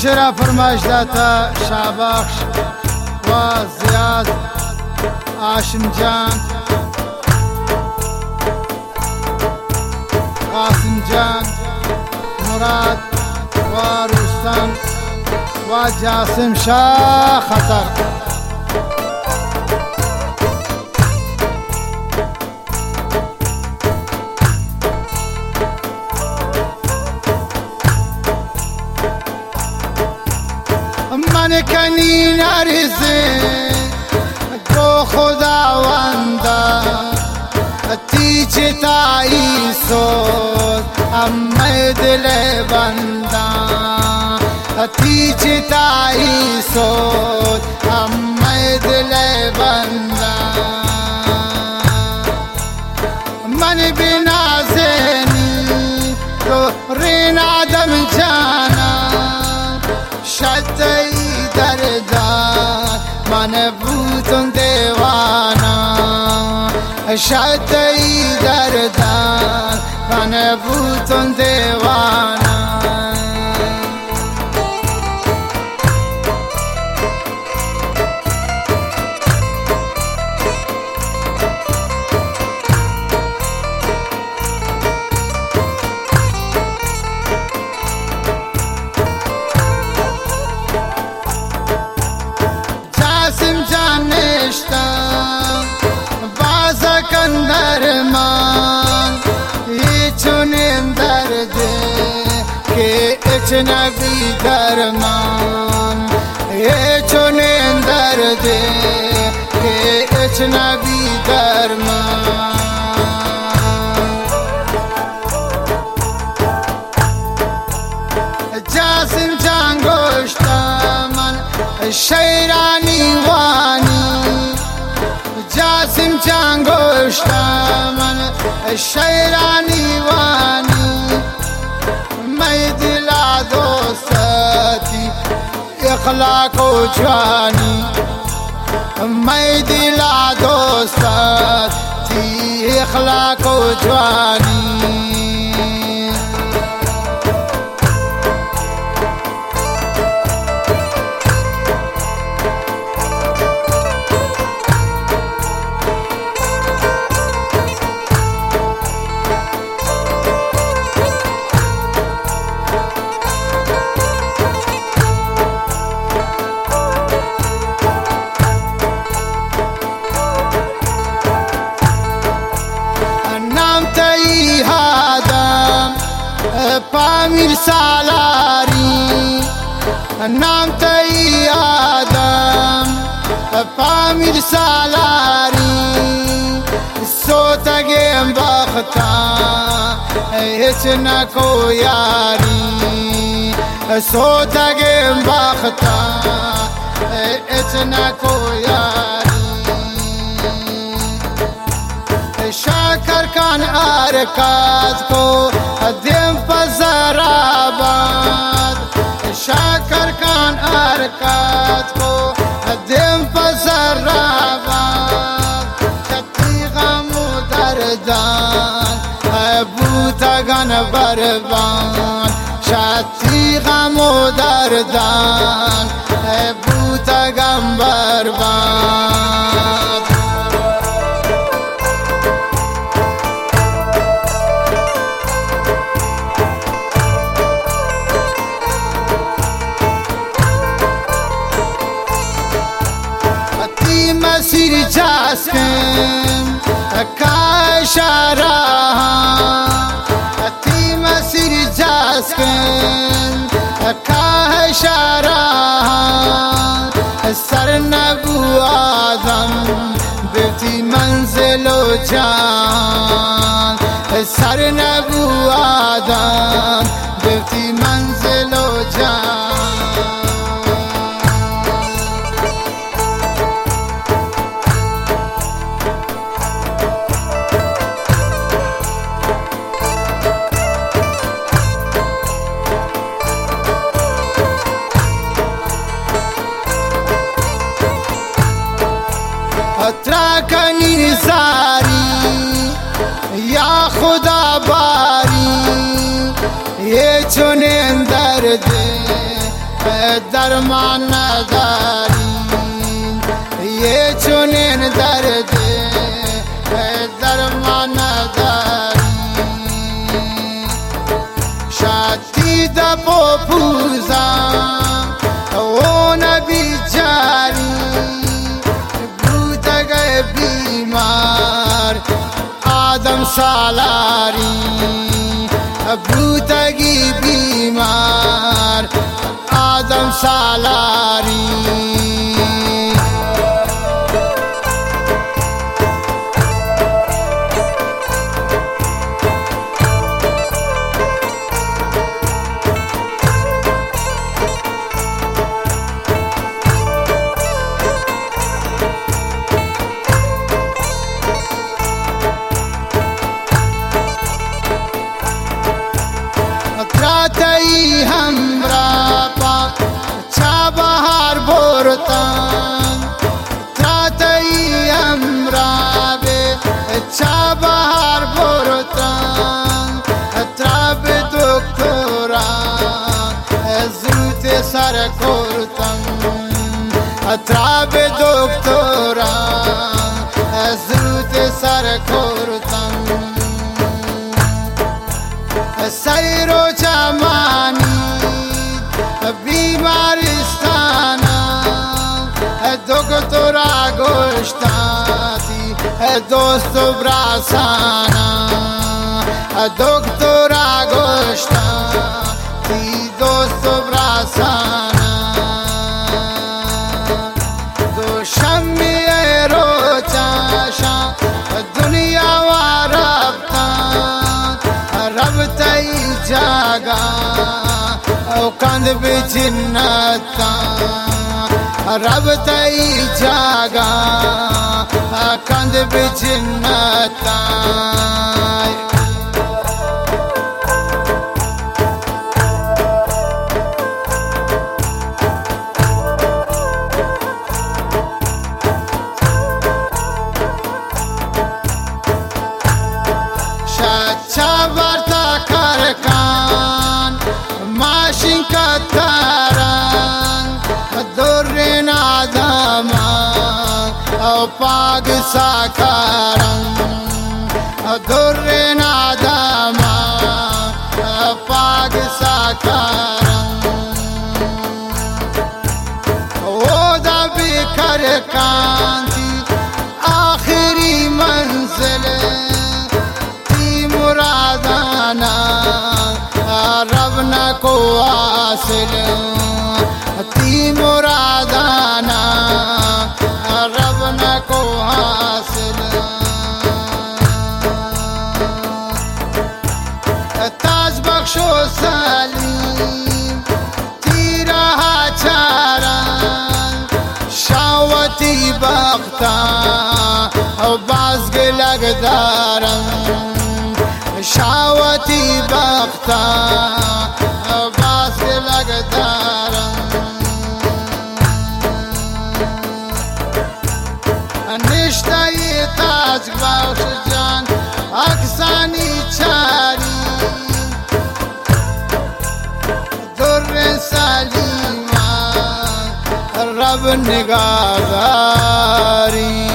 شعر فرمایش داتا شابخش و زیاد هاشم جان قاسم جان مراد و رستم و جاسم شاه خطر من کنی نریزه گو خداوندا تیچ تایی سود همه دل بندا تیچ تایی سود همه دل بندا من بنازنی تو رین آدم جانا شدی دردان من بودم دیوانا شدی دردان من بودم دیوانا درمان هیچونیم درده که اجنبی درمان هیچونیم درده که اجنبی درمان جاسم جان گوشتا من شیرانی وانی جاسم جان گوشتا من شیرانی وانی می دلا دوستی اخلاق و جوانی می دلا دوستی اخلاق و جوانی پامیر سالاری نام تی آدم پامیر سالاری سوتگیم بختا هیچ نکو یاری سوتگیم بختا هیچ نکو یاری شاکر کان ارکاد کو دیم پزر آباد شاکر کان ارکاد کو دیم پزر آباد شتی غم و دردان بوتگان بربان شتی غم و دردان بوتگان بربان مسیر جاسم کاشارا تی مسیر جاسم کاشارا سر نبو آدم بیتی منزل و جان سر نبو آدم بیتی منزل و جان تراکنی زاری یا خدا باری ये चुने दर्द درمان نداری یه چنین درد درمان نداری شدید با پوزم و نبی جاری بودگه بیمار آدم سالاری بودگی بیمار آدم سالاری تراتی همرا پا چا بهار بورتان تراتی همرا به چا بهار بورتان تراب دکتورا زود سر کورتان تراب دکتورا زود سر کورتان سیر و جمانی بیمارستانا دکترا گشتاتی دوست و براسانا دکترا گشتاتی دوست و براسانا دو شمی رو چاشا دنیا و رب تای جاگا او کند به جنتا رب تای جاگا کند به جنتا چابرتا کرکان ماشین کتران دورین آدمان او پاگ ساکاران دورین آدمان او پاگ ساکاران او دا بی کرکان تی آخری منزل مرادانا رب نہ کو حاصل تی مرادانا رب نہ کو حاصل تاج بخشو سلیم تیرا چاران شاوتی بختا بازگ لگدارن شاوتی بختا باس لگدارن نشتای تاج بخش جان اکسانی چاری در سلیمان رب نگاهداری